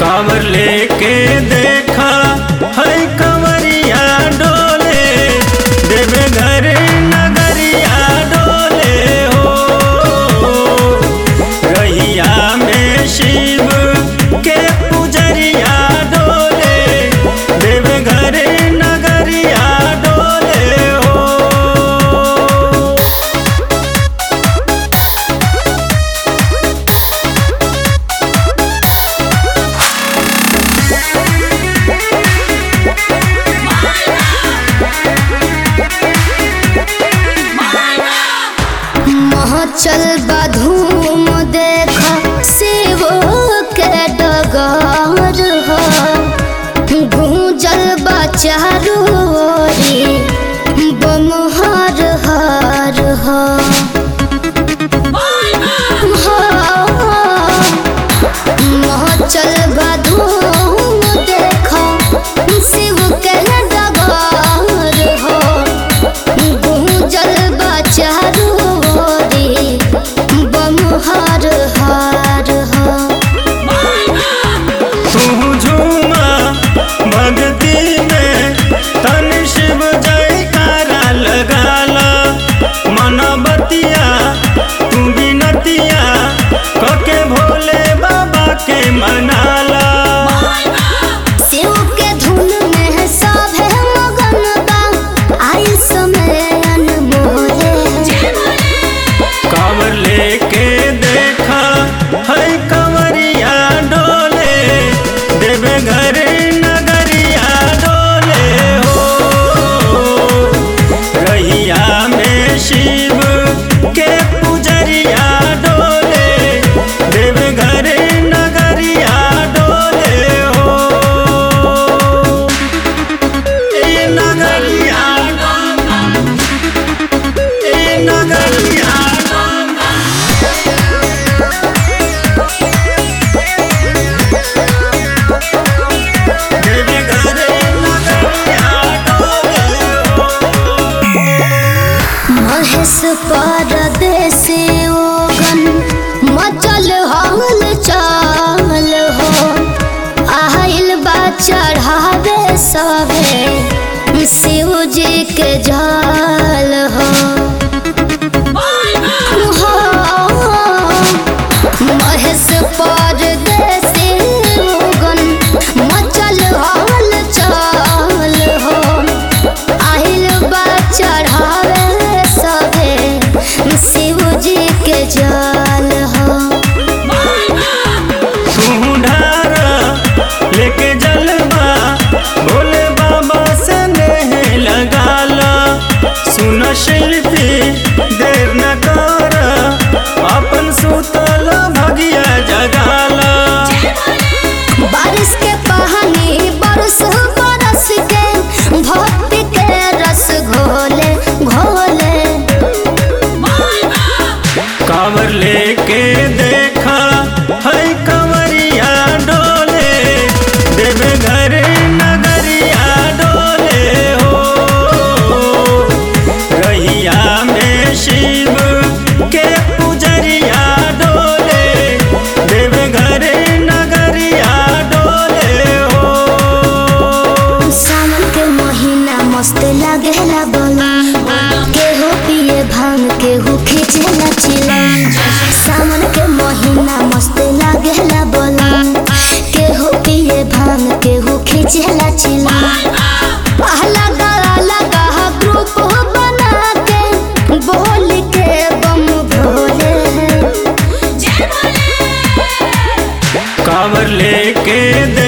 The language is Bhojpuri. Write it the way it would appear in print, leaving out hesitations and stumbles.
कांवर लेके देखा है कंवरिया डोले, देवे घर नगरिया डोले हो। रहिया में शिव के पुजरिया डोले, देवे घर नगरिया डोले हो। चल बधूम देखा शिव के डगर हो, गूंजल चारू ओरी बम हर हर हो। चल बधूम देखा शिव के डगर हो, गूंजल चारू हर हर हो। तू झूमा भक्ति में तन शिव जयकारा लगाला, मनबतिया तू बिनतिया कके भोले बाबा के मनाला। शिव के धुन में सब है मगन बा, आई समय अनमोले। कांवर लेके देखा है कंवरिया डोले, देवे घर नगरिया डोले हो। रहिया में शिव के पुजरिया डोले, देवे घर नगरिया डोले हो। ए नगरिया ए नगरिया महेश परदेसी ओगन मचल हल चल हो, आइल बा चढ़ावे सभे शिव जी के जल हो। महेश परदेसी ओगन मचल हल चल हो, आइल बा चढ़ावे शिव जी के जल हो। तू ढारा लेके जलवा भोले बाबा से नेह लगाला। सुन शिल्पी देर न कर, अपन सुतल भगिया जगाला। बारिश के पानी बरस बरस के भक्ति के रस घोले घोले। कांवर लेके देखा है कंवरिया डोले, देवे घर नगरिया डोले हो। रहिया में शिव के पुजरिया डोले, देवे घर नगरिया डोले हो। सावन के महीना मस्त लागेला बोला, केहू पिए भांग केहू खींचेला चिला। सावन के महीना मस्त लागेला बोला, केहू पिए भांग केहू खींचेला चिला। लगा लगा ग्रुप बना के बोल के बम भोले। कांवर लेके